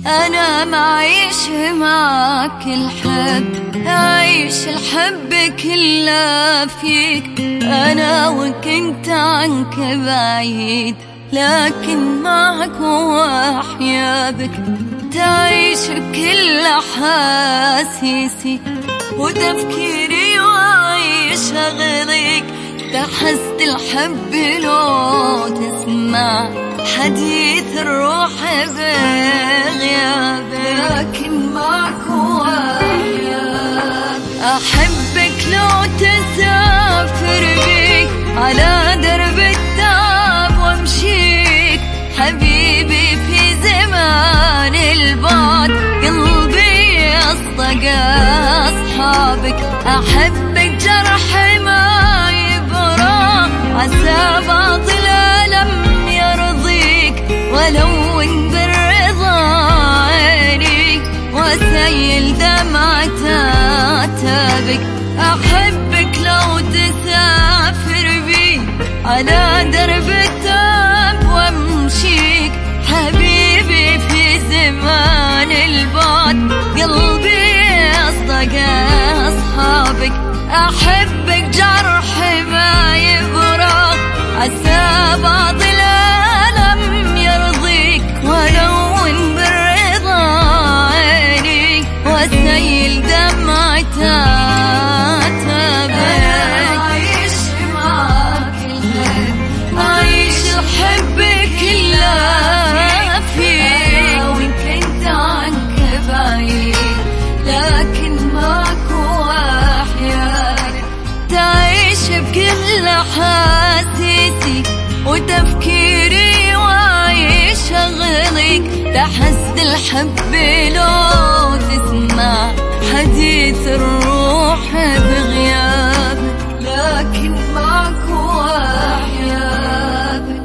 أنا معيش معاك الحب، أعيش الحب كله فيك. أنا وكنت عنك بعيد، لكن معك وأحيا بك. تعيش بكل أحاسيسي وتفكيري، وأعيش أغليك. تحست الحب لو تسمع حديث الروح بغيابك، لكن معك وأحياك. أحبك لو تسافر بيك على درب التعب وامشيك. حبيبي في زمان البعد قلبي أصدق أصحابك. أحبك جرح ما يبرى، عسى بعض الألم يرضيك. ولون بالرضا عينيك وسيل دمعة عتابك. أحبك لو تسافر بي على درب التعب وامشيك. حبيبي في زمان البعد قلبي أصدق أصحابك. أحبك جرح ما يبرى، عسى بعض الألم يرضيك. ولون بالرضا عينيك وسيل دمعة عتابك. أعيش معاك الحب، أعيش الحب كله فيك. وإن كنت عنك بعيد، لكن معك وأحياك. تعيش بكل أحاسيسي وتفكيري، وأعيش أغليك. تحس الحب لو تسمع حديث الروح بغيابك، لكن معك وأحيابك.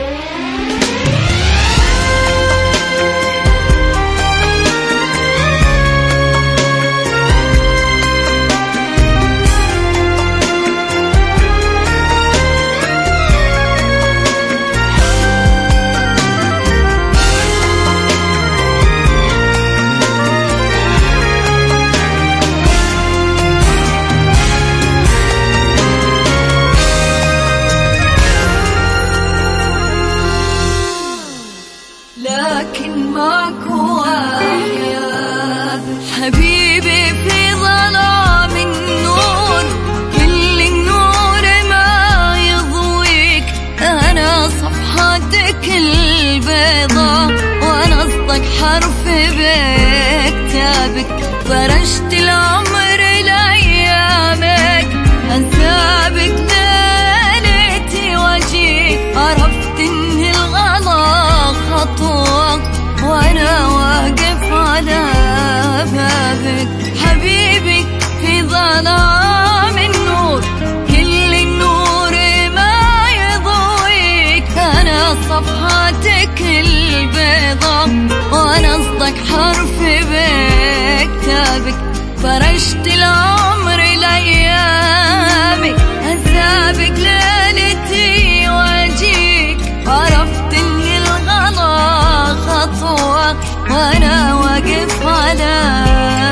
لكن معك وأحيابك. حبيبي في ظلام النور، كل النور ما يضويك. أنا صفحتك البيضاء ونصدق حرف بكتابك. فرشت العمر لأيامك، أنسابك ليلتي وجيك. عرفت إن الغلا خطوة وأنا واقف على بابك. حبيبي في ظلام النور، كل النور ما يضويك. أنا صفحتك البيضاء وأنا أصدق حرف بكتابك. فرشت العمر لأيامك، أنسابك ليلتي وأجيك. عرفت إن الغلا خطوة وأنا واقف على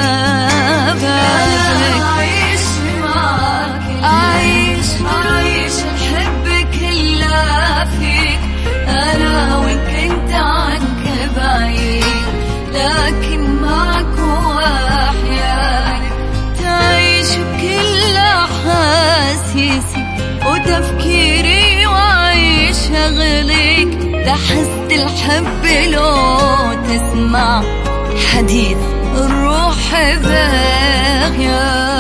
بابك. أعيش معاك، أعيش الحب كله فيك. أنا وإن كنت عنك بعيد، لكن معك وأحياك. تعيش بكل أحاسيسي وتفكيري، وأعيش أغليك. تحس الحب لو تسمع حديث الروح بغيابك.